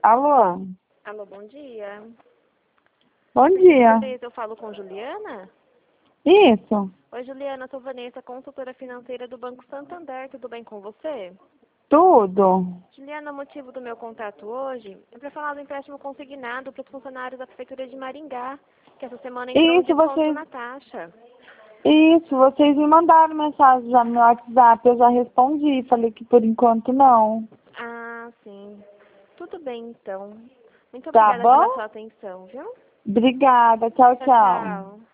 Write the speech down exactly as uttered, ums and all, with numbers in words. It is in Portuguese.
Alô? Alô, bom dia. Bom dia. Eu falo com Juliana? Isso. Oi, Juliana, eu sou Vanessa, consultora financeira do Banco Santander. Tudo bem com você? Tudo. Juliana, o motivo do meu contato hoje é para falar do empréstimo consignado para os funcionários da Prefeitura de Maringá, que essa semana entrou um Isso, desconto vocês... na taxa. Isso, vocês me mandaram mensagem já no meu WhatsApp, eu já respondi, falei que por enquanto não. Ah, sim. Tudo bem, então. Muito Tá obrigada pela bom? sua atenção, viu? Obrigada, tchau, Tchau, tchau. tchau.